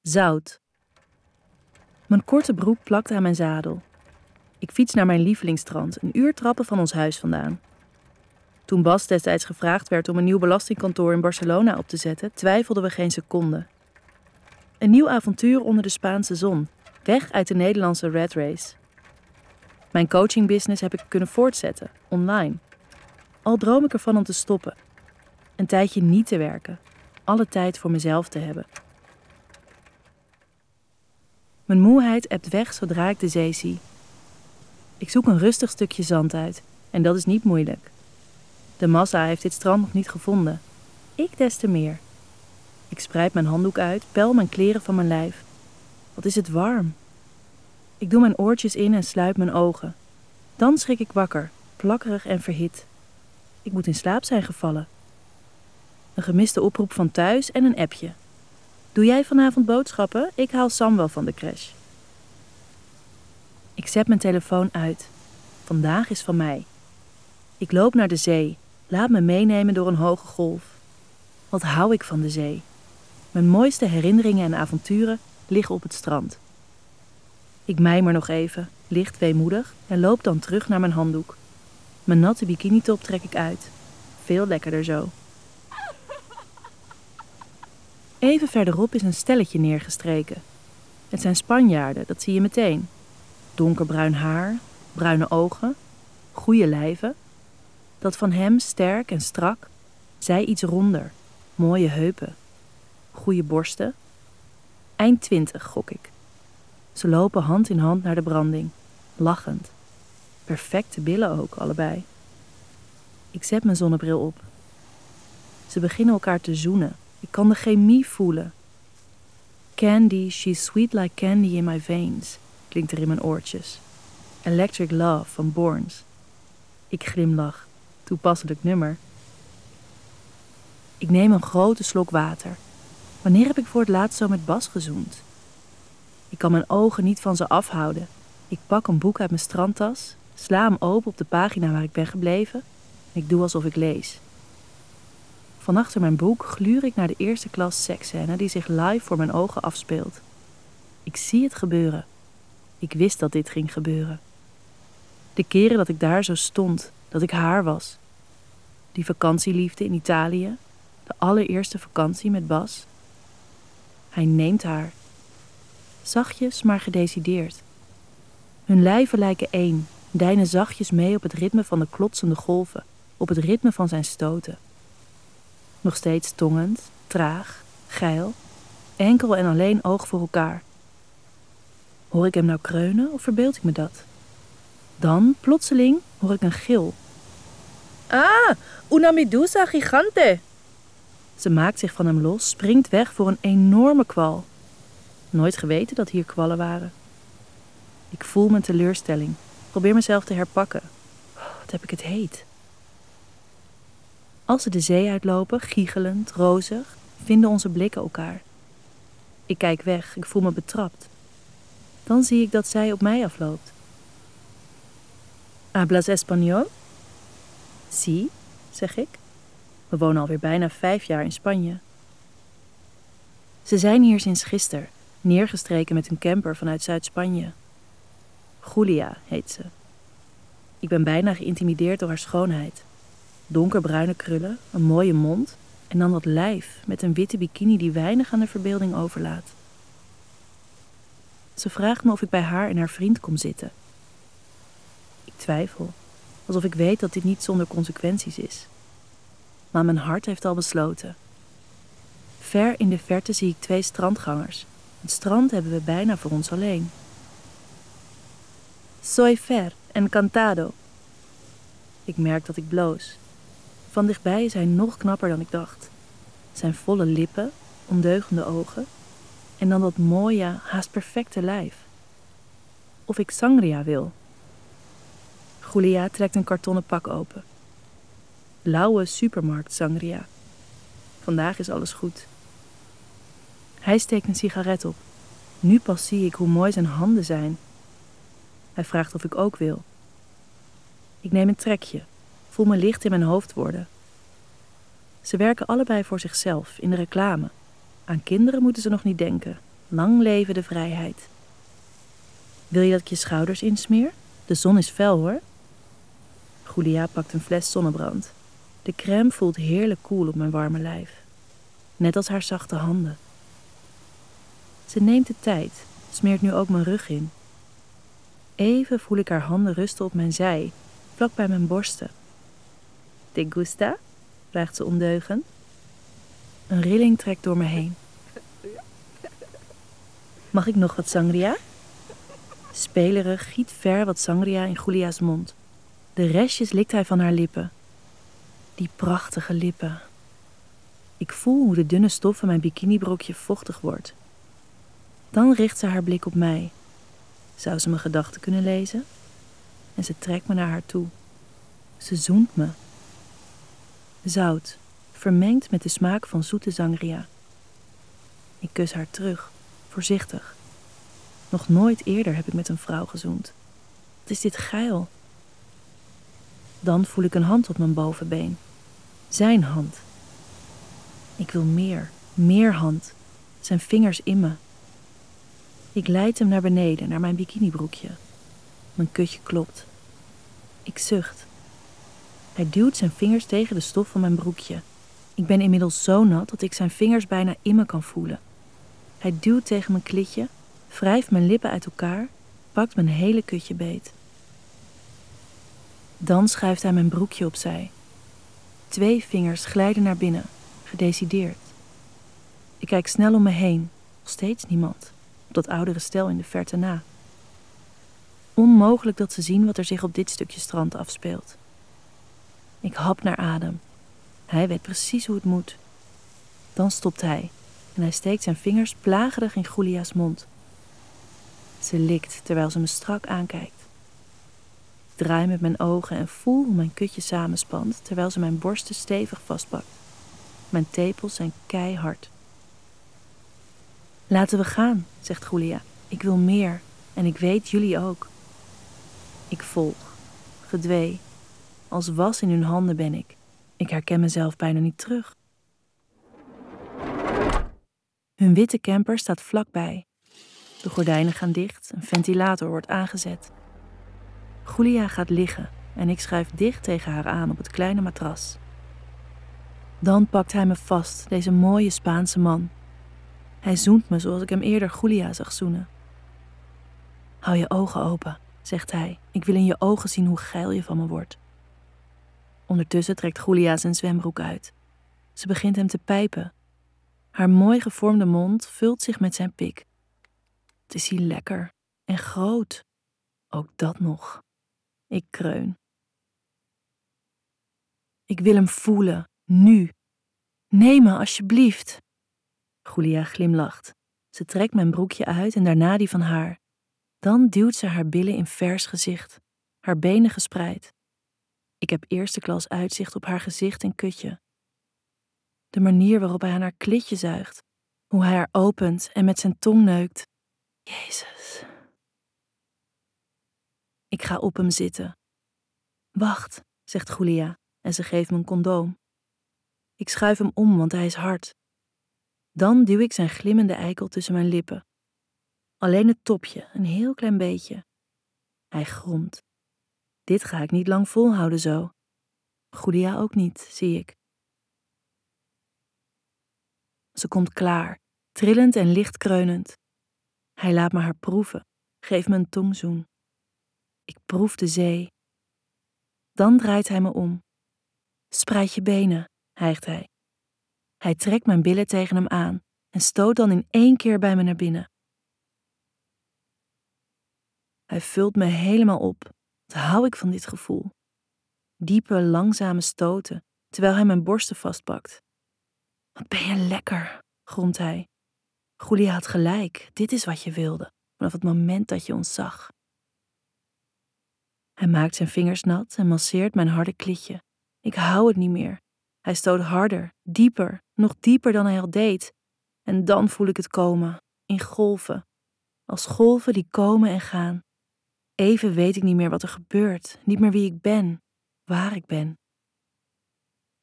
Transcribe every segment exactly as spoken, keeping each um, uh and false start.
Zout. Mijn korte broek plakt aan mijn zadel. Ik fiets naar mijn lievelingsstrand, een uur trappen van ons huis vandaan. Toen Bas destijds gevraagd werd om een nieuw belastingkantoor in Barcelona op te zetten, twijfelden we geen seconde. Een nieuw avontuur onder de Spaanse zon, weg uit de Nederlandse rat race. Mijn coachingbusiness heb ik kunnen voortzetten, online. Al droom ik ervan om te stoppen. Een tijdje niet te werken, alle tijd voor mezelf te hebben. Mijn moeheid ebt weg zodra ik de zee zie. Ik zoek een rustig stukje zand uit en dat is niet moeilijk. De massa heeft dit strand nog niet gevonden. Ik des te meer. Ik spreid mijn handdoek uit, pel mijn kleren van mijn lijf. Wat is het warm. Ik doe mijn oortjes in en sluit mijn ogen. Dan schrik ik wakker, plakkerig en verhit. Ik moet in slaap zijn gevallen. Een gemiste oproep van thuis en een appje. Doe jij vanavond boodschappen? Ik haal Sam wel van de crash. Ik zet mijn telefoon uit. Vandaag is van mij. Ik loop naar de zee. Laat me meenemen door een hoge golf. Wat hou ik van de zee. Mijn mooiste herinneringen en avonturen liggen op het strand. Ik mijmer nog even, licht weemoedig, en loop dan terug naar mijn handdoek. Mijn natte bikinitop trek ik uit. Veel lekkerder zo. Even verderop is een stelletje neergestreken. Het zijn Spanjaarden, dat zie je meteen. Donkerbruin haar, bruine ogen, goede lijven. Dat van hem sterk en strak, zij iets ronder, mooie heupen, goede borsten. Eind twintig, gok ik. Ze lopen hand in hand naar de branding, lachend. Perfecte billen ook, allebei. Ik zet mijn zonnebril op. Ze beginnen elkaar te zoenen. Ik kan de chemie voelen. Candy, she's sweet like candy in my veins, klinkt er in mijn oortjes. Electric Love van Borns. Ik glimlach. Toepasselijk nummer. Ik neem een grote slok water. Wanneer heb ik voor het laatst zo met Bas gezoend? Ik kan mijn ogen niet van ze afhouden. Ik pak een boek uit mijn strandtas, sla hem open op de pagina waar ik ben gebleven en ik doe alsof ik lees. Van achter mijn boek gluur ik naar de eerste klas seksscène die zich live voor mijn ogen afspeelt. Ik zie het gebeuren. Ik wist dat dit ging gebeuren. De keren dat ik daar zo stond, dat ik haar was. Die vakantieliefde in Italië, de allereerste vakantie met Bas. Hij neemt haar. Zachtjes, maar gedecideerd. Hun lijven lijken één, deinen zachtjes mee op het ritme van de klotsende golven, op het ritme van zijn stoten. Nog steeds tongend, traag, geil, enkel en alleen oog voor elkaar. Hoor ik hem nou kreunen of verbeeld ik me dat? Dan, plotseling, hoor ik een gil. Ah, una medusa gigante! Ze maakt zich van hem los, springt weg voor een enorme kwal. Nooit geweten dat hier kwallen waren. Ik voel mijn teleurstelling, probeer mezelf te herpakken. Wat heb ik het heet. Als ze de zee uitlopen, giechelend, rozig, vinden onze blikken elkaar. Ik kijk weg, ik voel me betrapt. Dan zie ik dat zij op mij afloopt. Hablas español? Sí, zeg ik. We wonen alweer bijna vijf jaar in Spanje. Ze zijn hier sinds gisteren, neergestreken met hun camper vanuit Zuid-Spanje. Julia heet ze. Ik ben bijna geïntimideerd door haar schoonheid. Donkerbruine krullen, een mooie mond en dan dat lijf met een witte bikini die weinig aan de verbeelding overlaat. Ze vraagt me of ik bij haar en haar vriend kom zitten. Ik twijfel, alsof ik weet dat dit niet zonder consequenties is. Maar mijn hart heeft al besloten. Ver in de verte zie ik twee strandgangers. Het strand hebben we bijna voor ons alleen. Soy Fer, encantado. Ik merk dat ik bloos. Van dichtbij is hij nog knapper dan ik dacht. Zijn volle lippen, ondeugende ogen en dan dat mooie, haast perfecte lijf. Of ik sangria wil. Julia trekt een kartonnen pak open. Lauwe supermarkt sangria. Vandaag is alles goed. Hij steekt een sigaret op. Nu pas zie ik hoe mooi zijn handen zijn. Hij vraagt of ik ook wil. Ik neem een trekje, voel me licht in mijn hoofd worden. Ze werken allebei voor zichzelf, in de reclame. Aan kinderen moeten ze nog niet denken. Lang leven de vrijheid. Wil je dat ik je schouders insmeer? De zon is fel, hoor. Julia pakt een fles zonnebrand. De crème voelt heerlijk koel op mijn warme lijf. Net als haar zachte handen. Ze neemt de tijd, smeert nu ook mijn rug in. Even voel ik haar handen rusten op mijn zij, vlak bij mijn borsten. ¿Te gusta? Vraagt ze ondeugend. Een rilling trekt door me heen. Mag ik nog wat sangria? Spelerig giet Ver wat sangria in Julia's mond. De restjes likt hij van haar lippen. Die prachtige lippen. Ik voel hoe de dunne stof van mijn bikinibrokje vochtig wordt. Dan richt ze haar blik op mij. Zou ze mijn gedachten kunnen lezen? En ze trekt me naar haar toe. Ze zoent me. Zout, vermengd met de smaak van zoete sangria. Ik kus haar terug, voorzichtig. Nog nooit eerder heb ik met een vrouw gezoend. Wat is dit geil? Dan voel ik een hand op mijn bovenbeen. Zijn hand. Ik wil meer, meer hand. Zijn vingers in me. Ik leid hem naar beneden, naar mijn bikinibroekje. Mijn kutje klopt. Ik zucht. Hij duwt zijn vingers tegen de stof van mijn broekje. Ik ben inmiddels zo nat dat ik zijn vingers bijna in me kan voelen. Hij duwt tegen mijn klitje, wrijft mijn lippen uit elkaar, pakt mijn hele kutje beet. Dan schuift hij mijn broekje opzij. Twee vingers glijden naar binnen, gedecideerd. Ik kijk snel om me heen, nog steeds niemand, op dat oudere stel in de verte na. Onmogelijk dat ze zien wat er zich op dit stukje strand afspeelt. Ik hap naar adem. Hij weet precies hoe het moet. Dan stopt hij en hij steekt zijn vingers plagerig in Julia's mond. Ze likt terwijl ze me strak aankijkt. Ik draai met mijn ogen en voel hoe mijn kutje samenspant terwijl ze mijn borsten stevig vastpakt. Mijn tepels zijn keihard. Laten we gaan, zegt Julia. Ik wil meer en ik weet jullie ook. Ik volg, gedwee. Als was in hun handen ben ik. Ik herken mezelf bijna niet terug. Hun witte camper staat vlakbij. De gordijnen gaan dicht, een ventilator wordt aangezet. Julia gaat liggen en ik schuif dicht tegen haar aan op het kleine matras. Dan pakt hij me vast, deze mooie Spaanse man. Hij zoent me zoals ik hem eerder Julia zag zoenen. Hou je ogen open, zegt hij. Ik wil in je ogen zien hoe geil je van me wordt. Ondertussen trekt Julia zijn zwembroek uit. Ze begint hem te pijpen. Haar mooi gevormde mond vult zich met zijn pik. Het is hier lekker en groot. Ook dat nog. Ik kreun. Ik wil hem voelen, nu. Neem me, alsjeblieft. Julia glimlacht. Ze trekt mijn broekje uit en daarna die van haar. Dan duwt ze haar billen in Vers gezicht, haar benen gespreid. Ik heb eerste klas uitzicht op haar gezicht en kutje. De manier waarop hij aan haar klitje zuigt, hoe hij haar opent en met zijn tong neukt. Jezus. Ik ga op hem zitten. Wacht, zegt Julia en ze geeft me een condoom. Ik schuif hem om, want hij is hard. Dan duw ik zijn glimmende eikel tussen mijn lippen. Alleen het topje, een heel klein beetje. Hij gromt. Dit ga ik niet lang volhouden zo. Julia ook niet, zie ik. Ze komt klaar, trillend en licht kreunend. Hij laat me haar proeven, geeft me een tongzoen. Ik proef de zee. Dan draait hij me om. Spreid je benen, hijgt hij. Hij trekt mijn billen tegen hem aan en stoot dan in één keer bij me naar binnen. Hij vult me helemaal op. Wat hou ik van dit gevoel? Diepe, langzame stoten, terwijl hij mijn borsten vastpakt. Wat ben je lekker, gromt hij. Julia had gelijk, dit is wat je wilde, vanaf het moment dat je ons zag. Hij maakt zijn vingers nat en masseert mijn harde klitje. Ik hou het niet meer. Hij stoot harder, dieper, nog dieper dan hij al deed. En dan voel ik het komen, in golven. Als golven die komen en gaan. Even weet ik niet meer wat er gebeurt, niet meer wie ik ben, waar ik ben.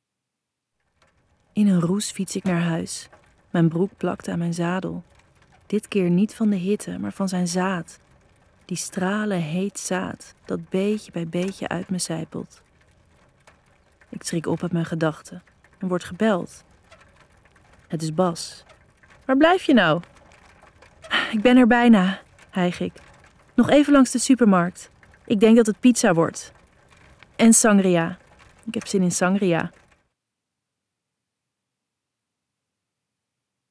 In een roes fiets ik naar huis. Mijn broek plakt aan mijn zadel. Dit keer niet van de hitte, maar van zijn zaad. Die stralen heet zaad, dat beetje bij beetje uit me sijpelt. Ik schrik op uit mijn gedachten en word gebeld. Het is Bas. Waar blijf je nou? Ik ben er bijna, hijg ik. Nog even langs de supermarkt. Ik denk dat het pizza wordt. En sangria. Ik heb zin in sangria.